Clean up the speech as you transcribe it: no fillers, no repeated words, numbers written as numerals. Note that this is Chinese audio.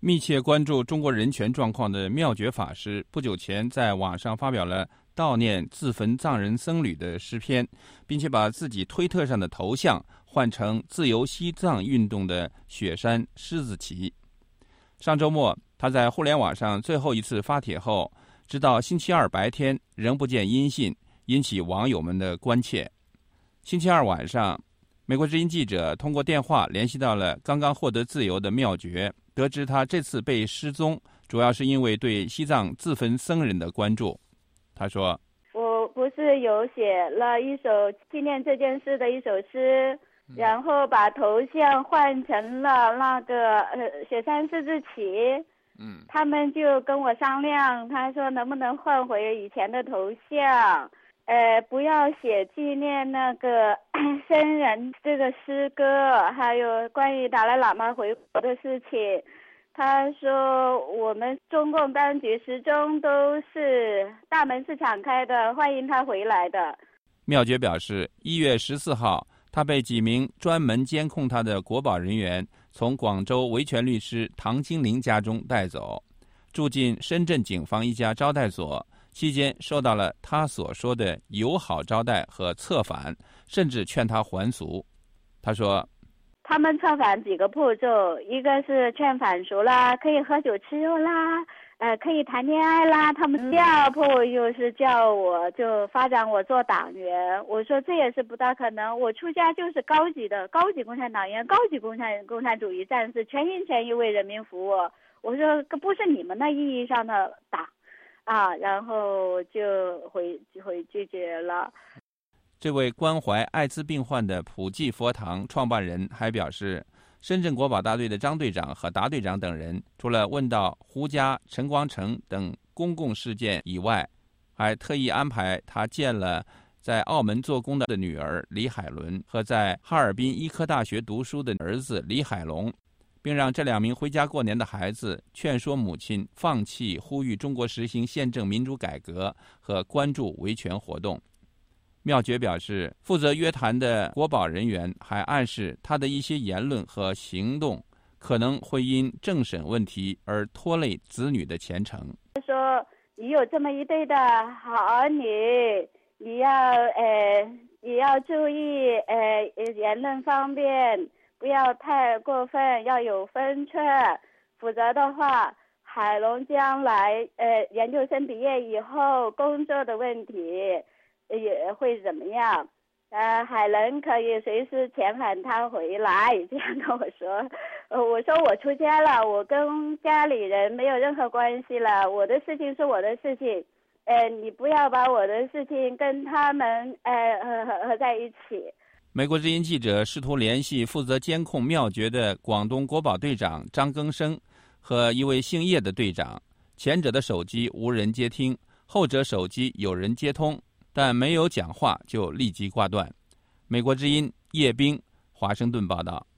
密切关注中国人权状况的妙觉法师不久前在网上发表了悼念自焚藏人僧侣的诗篇，并且把自己推特上的头像换成自由西藏运动的雪山狮子旗。上周末，他在互联网上最后一次发帖后，直到星期二白天仍不见音信，引起网友们的关切。星期二晚上，美国之音记者通过电话联系到了刚刚获得自由的妙觉，得知他这次被失踪主要是因为对西藏自焚僧人的关注。他说， 我不是有写了一首纪念这件事的一首诗，然后把头像换成了那个雪山狮子旗。他们就跟我商量，他说能不能换回以前的头像，不要写纪念那个僧人这个诗歌，还有关于达赖喇嘛回国的事情。他说我们中共当局始终都是大门是敞开的，欢迎他回来的。 妙觉表示，1月14号，他被几名专门监控他的国保人员从广州维权律师唐金玲家中带走，住进深圳警方一家招待所，期间受到了他所说的友好招待和策反，甚至劝他还俗。他说， 他们策反几个步骤，一个是劝反俗啦，可以喝酒吃肉啦，可以谈恋爱啦。他们第二步又是叫我就发展我做党员，我说这也是不大可能，我出家就是高级共产党员，高级共产主义战士，全心全意为人民服务。我说这不是你们那意义上的党啊，然后就回拒绝了。 这位关怀艾滋病患的普济佛堂创办人还表示，深圳国保大队的张队长和达队长等人除了问到胡家、陈光诚等公共事件以外，还特意安排他见了在澳门做工的女儿李海伦和在哈尔滨医科大学读书的儿子李海龙，并让这2名回家过年的孩子劝说母亲放弃呼吁中国实行宪政民主改革和关注维权活动。妙觉表示，负责约谈的国保人员还暗示他的一些言论和行动可能会因政审问题而拖累子女的前程。 他说，你有这么一对的好儿女，你要注意言论方面不要太过分，要有分寸，否则的话海龙将来研究生毕业以后工作的问题也会怎么样？海伦可以随时遣返他回来，这样跟我说。我说我出家了，我跟家里人没有任何关系了，我的事情是我的事情，你不要把我的事情跟他们合在一起。 美国之音记者试图联系负责监控妙觉的广东国保队长张更生和一位姓叶的队长，前者的手机无人接听，后者手机有人接通，但没有讲话就立即挂断。美国之音叶冰华盛顿报道。